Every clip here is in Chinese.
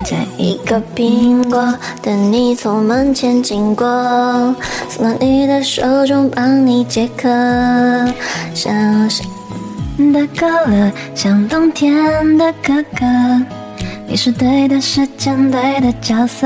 摘一个苹果，等你从门前经过，送到你的手中，帮你解渴。像的可乐，像冬天的哥哥，你是对的时间，对的角色。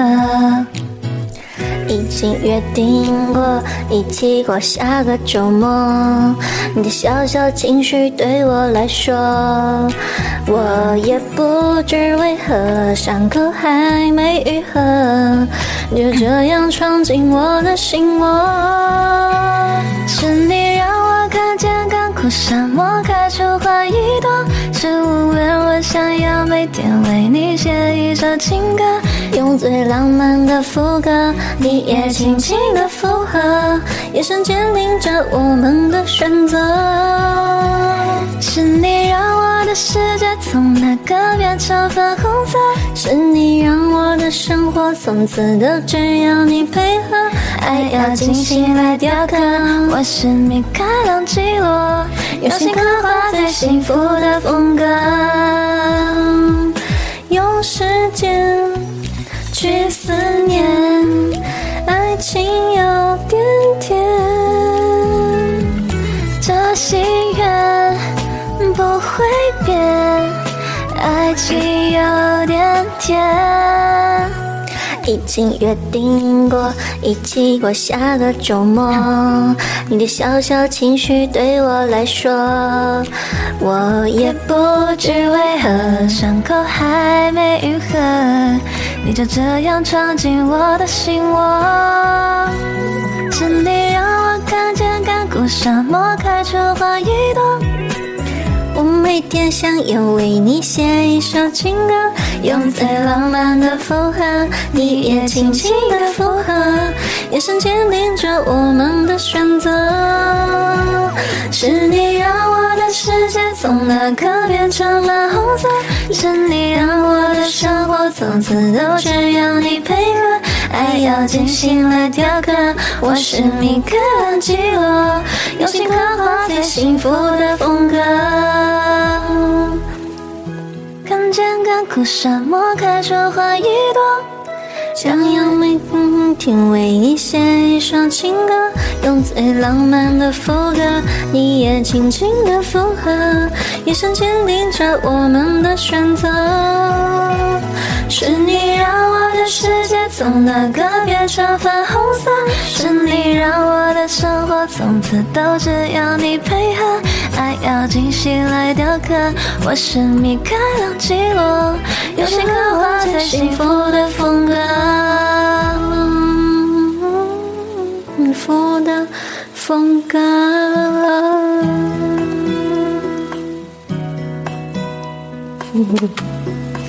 已经约定过，一起过下个周末。你的小小情绪对我来说，我也不知为何，伤口还没愈合，就这样闯进我的心窝。是你让我看见干枯沙漠开出花一朵，是无聊我想要每天为你写一首情歌，用最浪漫的副歌，你也轻轻的附和，眼神坚定着我们的选择。是你让我的世界从那个变成粉红色，是你让我的生活从此都只要你配合，爱要精心来雕刻，我是米开朗基罗，用心刻画最幸福的风格，用时间去思念，爱情有点甜，这心愿不会变，爱情有点甜。已经约定过，一起过下个周末。你的小小情绪对我来说，我也不知为何，伤口还没愈合，你就这样闯进我的心窝。是你让我看见干枯沙漠开出花一朵，我每天想要为你写一首情歌，用最浪漫的附和，你也轻轻的附和，眼神坚定着我们的选择。是你让我的世界从那刻变成了红色，是你让我的生活从此都只要你配合，爱要精心来雕刻，我是米开朗基罗，用心刻画最幸福的风格。看见干枯沙漠开出花一朵，想要每天为你写一首情歌，用最浪漫的副歌，你也轻轻的附和，眼神坚定着我们的选择。是你让我的世界从那个变成粉红色，是你让我的生活从此都只要你配合，爱要精心来雕刻，我是米开朗基罗，用心刻画最幸福的风格，幸福的风格。